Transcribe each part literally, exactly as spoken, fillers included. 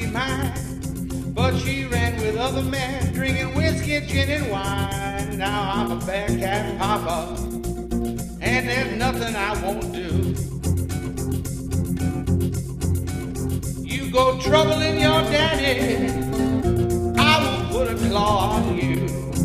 mine, but she ran with other men, drinking whiskey, gin, and wine. Now I'm a bad cat papa, and there's nothing I won't do. You go troubling your daddy, I will put a claw on you.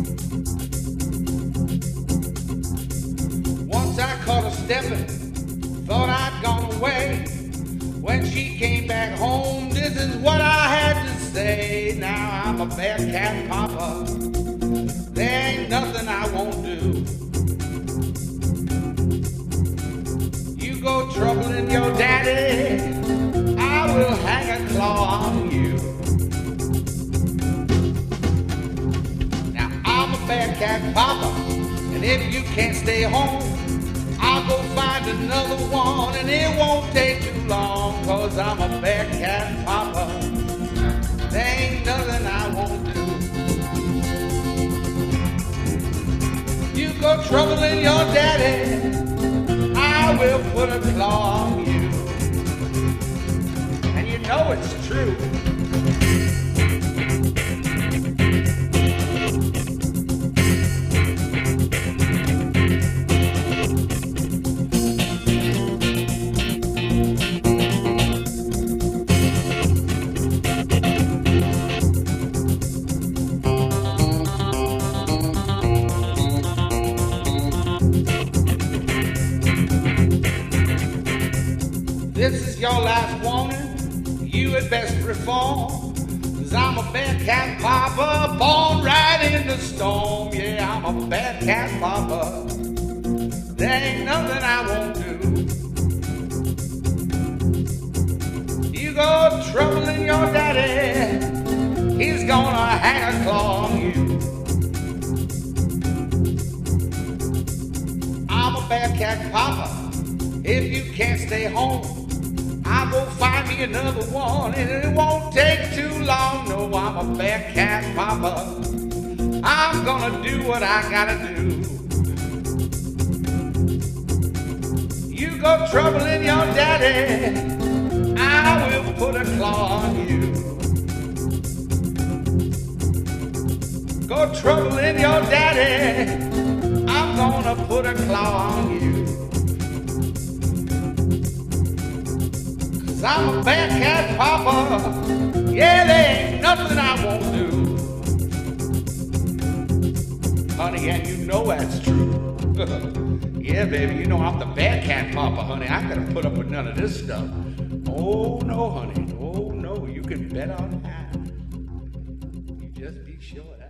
Once I caught her stepping, thought I'd gone away. When she came back home, this is what I had to say. Now I'm a bad cat papa, there ain't nothing I won't do. You go troubling your daddy, I will hang a claw on you. Now I'm a bad cat papa, and if you can't stay home, I'll go find another one, and it won't take too long, cause I'm a bad cat papa, there ain't nothing I won't do. You go troubling your daddy, I will put a claw on you. And you know it's true. This is your last warning, you had best reform, cause I'm a bad cat papa, born right in the storm. Yeah, I'm a bad cat papa, there ain't nothing I won't do. You go troubling your daddy, he's gonna hang a claw on you. I'm a bad cat papa, if you can't stay home, I'll go find me another one, and it won't take too long. No, I'm a bad cat papa, I'm gonna do what I gotta do. You go troubling your daddy, I will put a claw on you. Go troubling your daddy, I'm gonna put a claw on you. I'm a bad cat papa, yeah, there ain't nothing I won't do. Honey, and you know that's true. Yeah, baby, you know I'm the bad cat papa, honey. I gotta put up with none of this stuff. Oh, no, honey. Oh, no, you can bet on that. You just be sure of that.